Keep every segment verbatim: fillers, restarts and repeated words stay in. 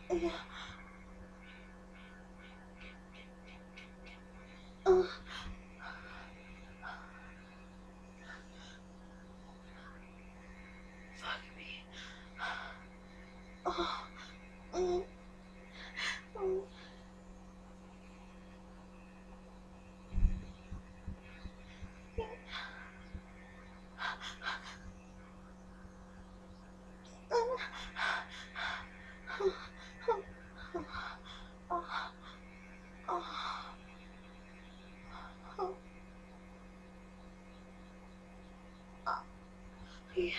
Yeah. Uh, fuck me. Oh. Mm. Mm. Yeah.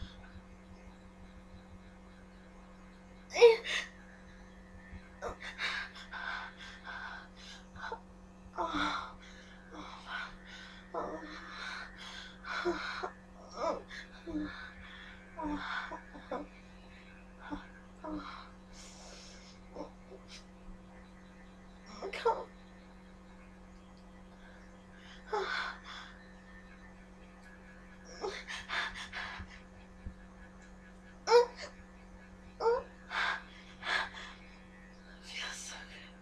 Come. Feels so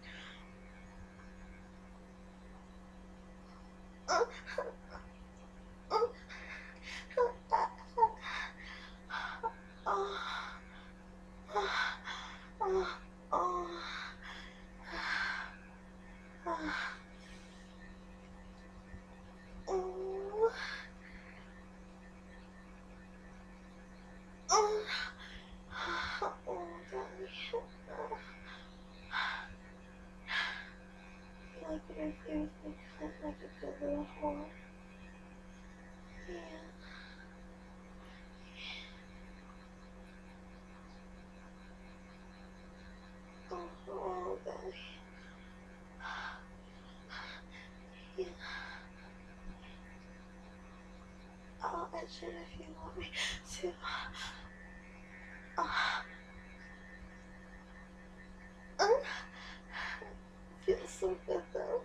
like if everything felt like a good little whore. Yeah. Oh, oh, daddy. Yeah. I'll answer it if you want me to. Oh, uh, feels so good though.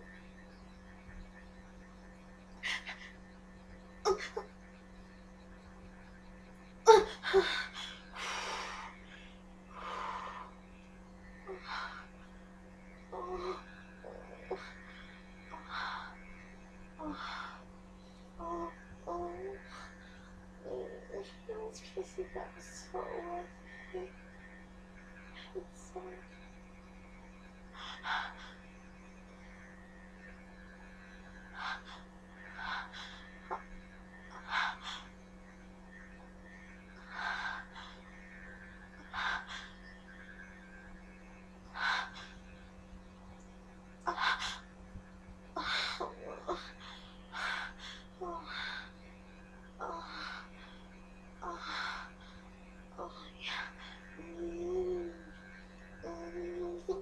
Oh, oh, oh, oh. It feels pissy. That was so worth it. It's so. Oh, oh, oh, oh, yeah. Mm, mm.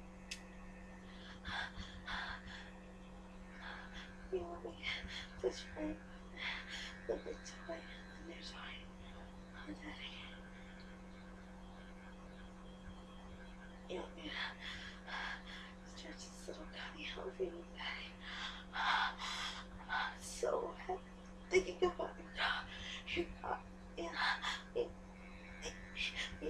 You want me this way? The big toy, and there's mine. Oh, daddy. You want me to stretch this little cunny out for you, daddy? So happy thinking about it. You got, yeah, yeah, yeah.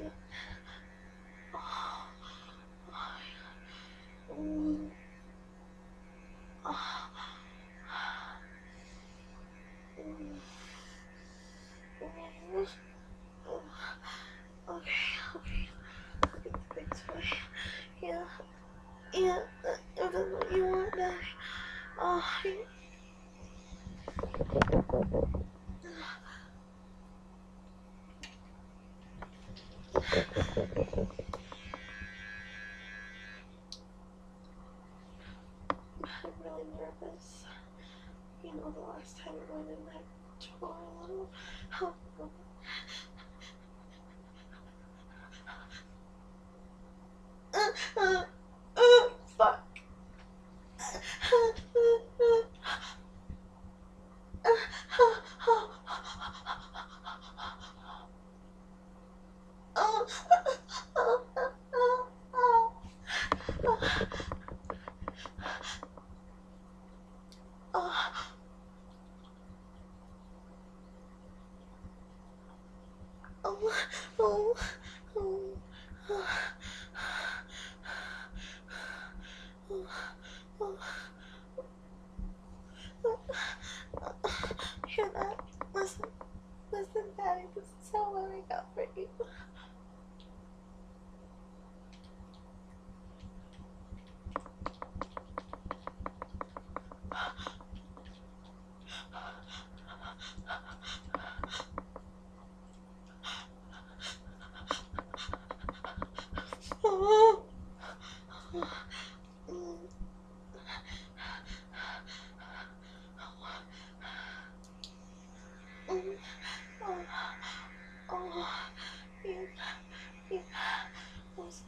Oh, oh, yeah. Mm. Oh, mm. Mm. Oh, okay, okay. Look at the big toy. Yeah, yeah. If that's what you want, daddy. Oh, yeah. I'm really nervous. You know, the last time I went in that toilet, oh, uh, uh, uh, fuck. Oh, oh, oh, oh.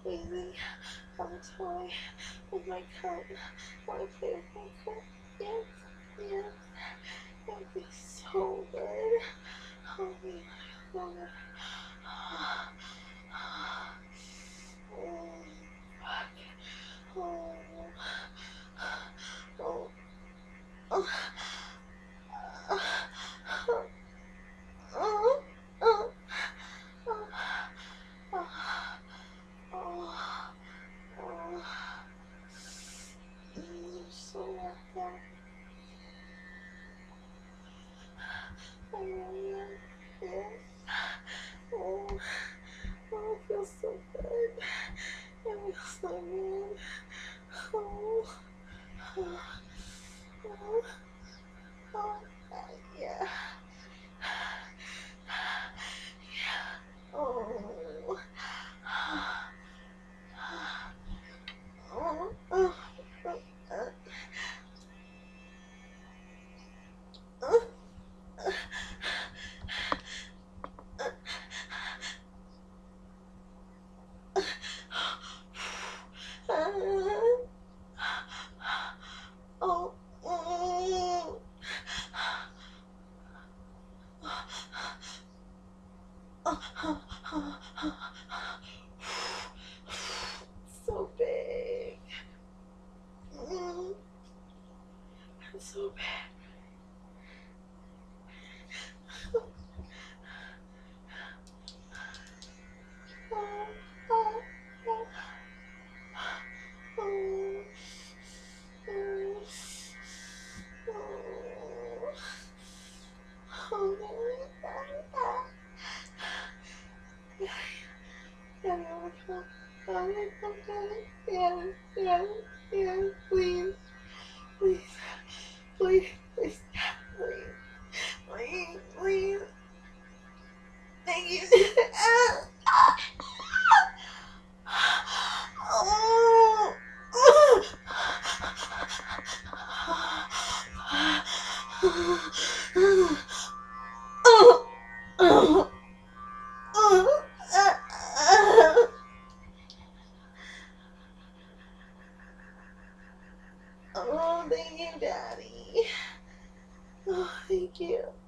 Please, I'm a toy with my cup. Want to play with my cup? Yes, yes. That would be so good. Oh, man, so good. Oh, fuck. Oh, oh, oh, oh, oh, oh, oh, oh, oh, oh. Mm, so like that. Oh, yeah, yeah. Oh, oh, it feels so good. It feels so good. Oh, oh, oh, oh, yeah. Oh, oh, oh, oh, oh, oh, oh, oh, so big. Mm, so bad. Oh, oh, oh, oh, oh, oh, oh, yeah, yeah, yeah, yeah, yeah, yeah, please, please, please, please, please, please, please, thank you. Oh, oh, oh, oh, oh, thank you, Daddy. Oh, thank you.